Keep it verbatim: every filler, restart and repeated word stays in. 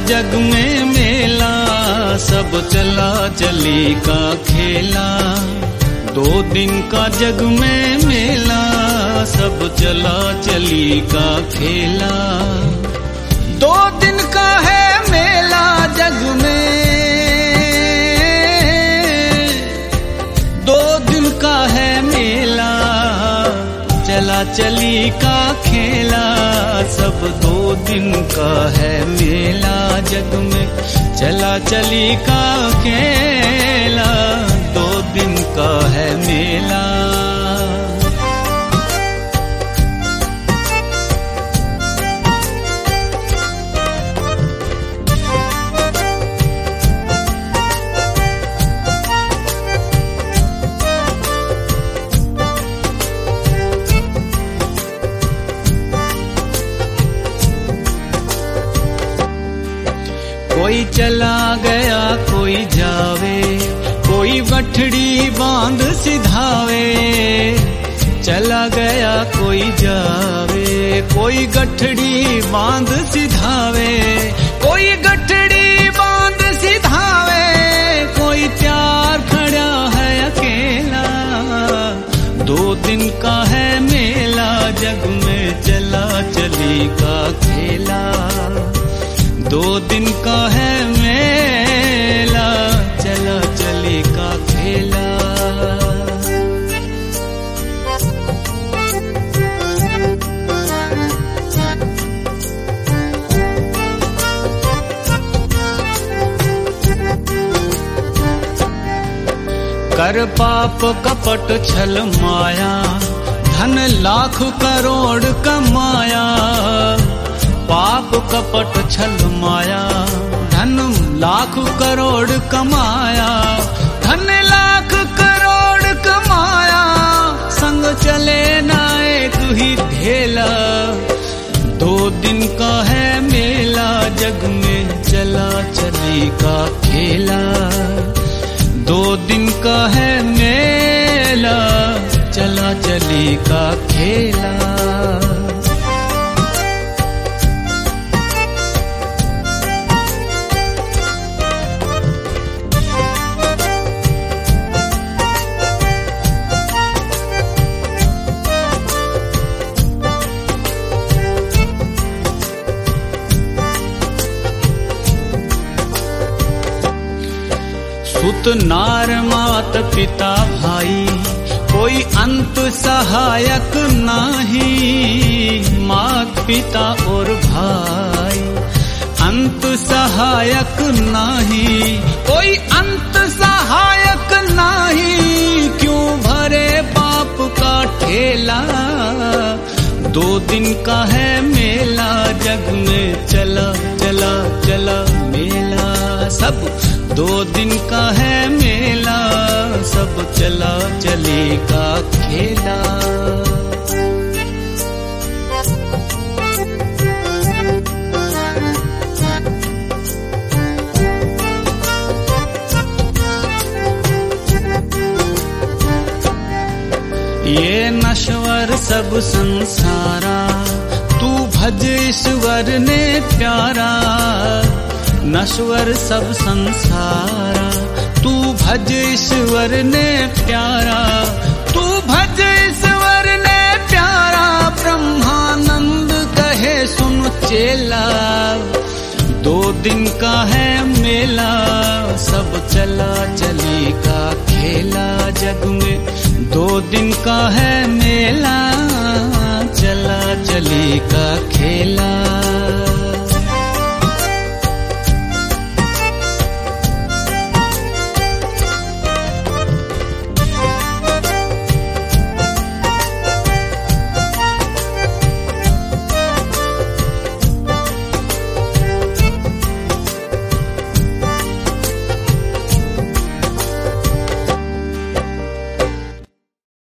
जग में मेला, सब चला चली का खेला। दो दिन का जग में मेला, सब चला चली का खेला। दो दिन का है मेला जग में, दो दिन का है मेला, चला चली का खेला। सब दो दिन का है मेला जग में, चला चली का खेला। दो दिन का है मेला। कोई चला गया कोई जावे, कोई गठड़ी बांध सिधावे। चला गया कोई जावे, कोई गठड़ी बांध सिधावे। कोई गठड़ी बांध सिधावे, कोई प्यार खड़ा है अकेला। दो दिन का है मेला जग में, चला चली का खेला। दो दिन का है मेला, चला चली का खेला। कर पाप कपट छल माया, धन लाख करोड़ कमाया। पाप कपट छल माया, धन लाख करोड़ कमाया। धन लाख करोड़ कमाया, संग चले ना एक ही ढेला। दो दिन का है मेला जग में, चला चली का खेला। दो दिन का है मेला, चला चली का खेला। सुत नार मात पिता भाई, कोई अंत सहायक नाही। मात पिता और भाई अंत सहायक नाही। कोई अंत सहायक नाही, क्यों भरे पाप का ठेला। दो दिन का है मेला जग में, चला चला चला मेला। सब दो दिन का है मेला, सब चला चली का खेला। ये नश्वर सब संसारा, तू भज ईश्वर ने प्यारा। नश्वर सब संसारा, तू भज ईश्वर ने प्यारा। तू भज ईश्वर ने प्यारा, ब्रह्मानंद कहे सुन चेला। दो दिन का है मेला, सब चला चली का खेला जग में। दो दिन का है मेला, चला चली का खेला।